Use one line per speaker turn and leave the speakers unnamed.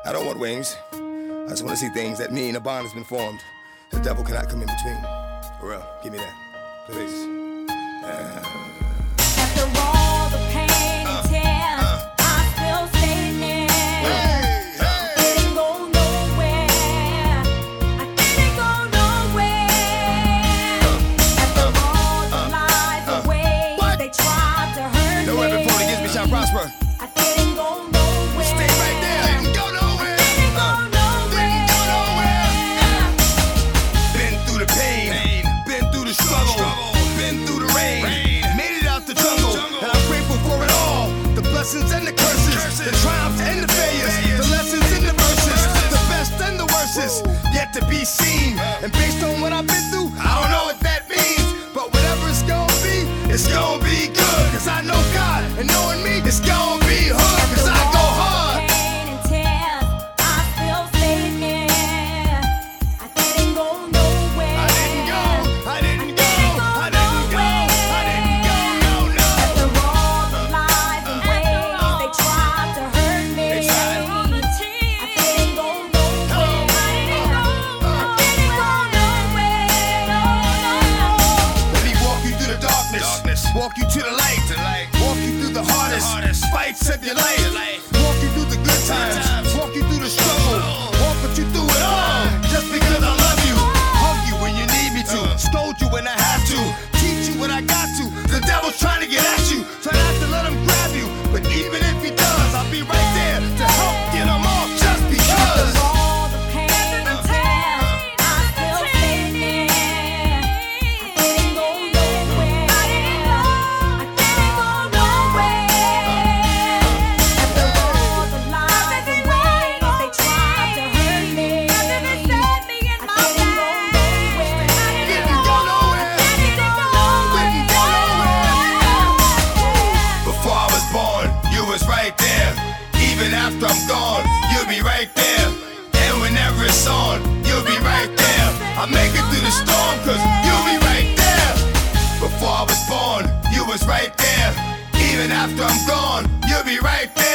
I don't want wings. I just want to see things that mean a bond has been formed. The devil cannot come in between. For real, give me that, please.
After all the pain and tears, I'm still standing. I didn't go nowhere. I didn't go nowhere. After all the lies and ways they tried to hurt me.
No weapon formed against me shall prosper.
I didn't go nowhere.
Stay right there. Didn't go nowhere.
Didn't go nowhere.
Didn't go nowhere. Been through the pain, been through the struggle, been through the rain, made it out the jungle, and I'm grateful for it all. The blessings and the curses, the triumphs and the failures, the lessons and the verses, the best and the worstest, yet to be seen. And based on what I've been through, I don't know what that means, but whatever it's gonna be good. Cause I know God, and knowing me, it's gonna be hard. Cause I go hard.
Pain and tears, I'm still standing. I didn't go nowhere.
I didn't go, I didn't go, I didn't go, I didn't go, no.
After all the lies and ways they tried to hurt me, I didn't go nowhere. I didn't go nowhere.
Let me walk you through the darkness, walk you to the light, walk you through the hardest fights of your life, walk you through the good times, walk you through the struggle, walk you through it all, just because I love you, hug you when you need me to, scold you when I have to, teach you when I got to. The devil's trying to get at you, try not to let him grab you, but even if he does, I'll be right there to help get him off just because.
After all the pain and tears, I'm still standing. I didn't go nowhere. I didn't go nowhere. After all the lies and ways they tried to hurt me, I didn't go nowhere.
Didn't go nowhere. Didn't go nowhere. Before I was born, you was right there. Even after I'm gone, you'll be right there. And whenever it's on, you'll be right there. I make it through the storm, cause you'll be right there. Before I was born, you was right there. Even after I'm gone, you'll be right there.